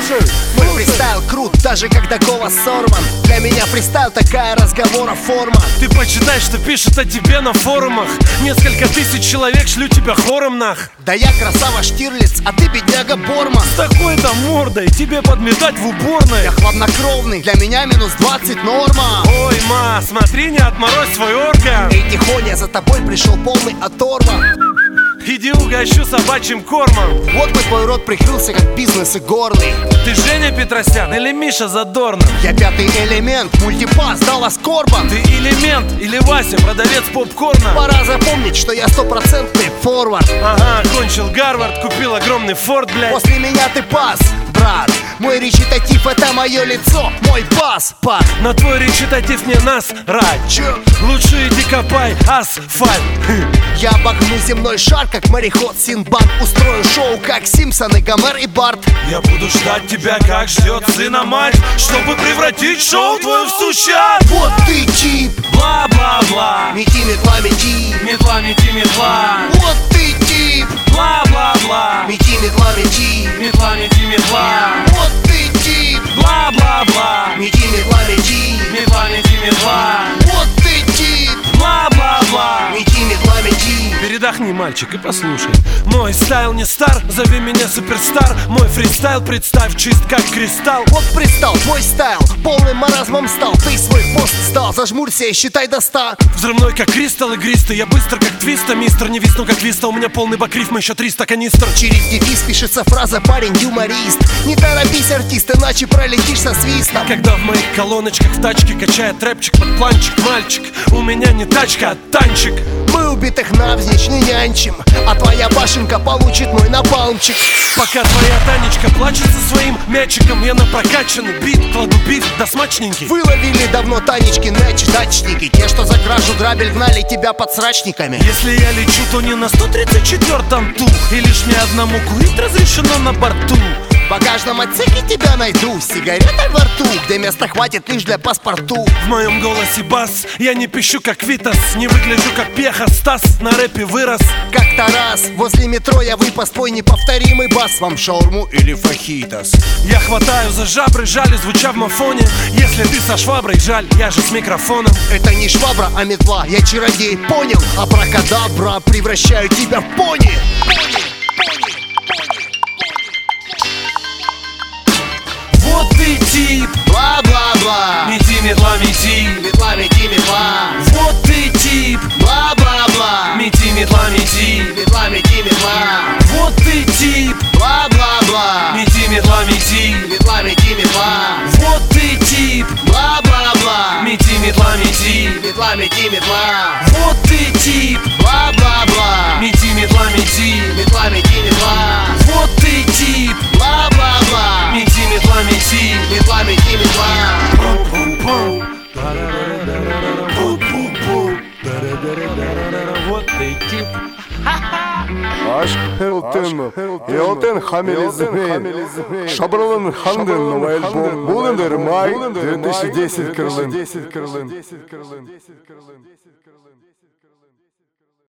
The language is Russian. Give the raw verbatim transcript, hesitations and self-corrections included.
слушай, Мой фристайл крут, даже когда голос сорван. Для меня фристайл такая разговора форма. ты почитай, что пишут о тебе на форумах. Несколько тысяч человек шлю тебя хором нах. Да я красава Штирлиц, а ты бедняга Борма. С такой-то мордой тебе подметать в уборной. Я хладнокровный, для меня минус двадцать норма. Ой, ма, смотри, не отморозь свой орган. Эй, тихоня, за тобой пришел полный оторва. Иди угощу собачьим кормом. Вот мой твой рот прикрылся, как бизнес и горный. Ты Женя Петросян или Миша Задорнов? Я пятый элемент, мультипас, Даллас Корбан. Ты элемент или Вася, продавец попкорна? Пора запомнить, что я стопроцентный форвард. Ага, кончил Гарвард, купил огромный форт, блядь. После меня ты пас, брат. Мой речитатив — это мое лицо, мой бас, пак. На твой речитатив мне насрать. Чё? Лучше иди копай асфальт. Я обогну земной шар, как мореход Синбад. Устрою шоу, как Симпсоны, Гомер и Барт. Я буду ждать тебя, как ждет сына мать, чтобы превратить шоу твое в сущат. Вот ты тип, Бла-бла-бла, мети, метла, мети. метла, мети, метла. Вот ты тип, Бла-бла-бла, мети, метла, мети. метла, мети, метла. Вот ты тип, Бла-бла-бла, мети, метла, мети. метла, мети, метла. Вот ты тип, Бла-бла-бла. мети, метла, мети. Передохни, мальчик, и послушай. Мой стайл не стар, зови меня суперстар. Мой фристайл, представь, чист как кристалл. Вот пристал, твой стайл полным маразмом стал. Ты свой пост стал, зажмурься и считай до ста. Взрывной как кристалл игристый. Я быстро как твиста, мистер. Не висну как виста, у меня полный бакрифм, еще триста канистр. Через девиз пишется фраза «парень юморист». Не торопись, артист, иначе пролетишь со свистом. Когда в моих колоночках в тачке качает рэпчик под планчик, мальчик, у меня не тачка, а танчик. Мы убитых навзничь не нянчим, а твоя башенка получит мой напалмчик. Пока твоя Танечка плачет со своим мячиком, я на прокачанный бит кладу бит да смачненький. Выловили давно Танечки мяч дачники. Те, что за кражу грабель, гнали тебя под срачниками. Если я лечу, то не на сто тридцать четвёртом ту, и лишь мне одному курить разрешено на борту. В багажном отсеке тебя найду, с сигаретой во рту, где места хватит лишь для паспорту. В моем голосе бас, я не пищу как Витас, не выгляжу как Пеха, Стас на рэпе вырос. Как-то раз возле метро я выпас твой неповторимый бас. Вам шаурму или фахитос? Я хватаю за жабры, жалю, звуча в мафоне. Если ты со шваброй, жаль, я же с микрофоном. Это не швабра, а метла, я чародей, понял? Абракадабра, превращаю тебя в пони. Пони, пони. Вот ты тип, Бла-бла-бла, мети, метла, мети. метла, мети, метла. Вот ты тип, Бла-бла-бла, мети, метла, мети. метла, мети, метла. Вот ты тип, Бла-бла-бла, мети, метла, мети. метла, мети, метла. Вот ты тип, Бла-бла-бла, мети, метла, мети. метла, мети, метла. Вот ты тип, Бла-бла-бла, мети, метла, мети. метла, мети, метла. Вот ты тип, Бла-бла-бла, мети, метла, мети. метла, мети, метла. Пум-пум-пум. Пум-пум-пум. Вот ты тип. Аш Хелтен, Хелтен Хамелизмей, Шабралан Ханден, новый альбом, Булендер, май, две тысячи десятый, Крылын.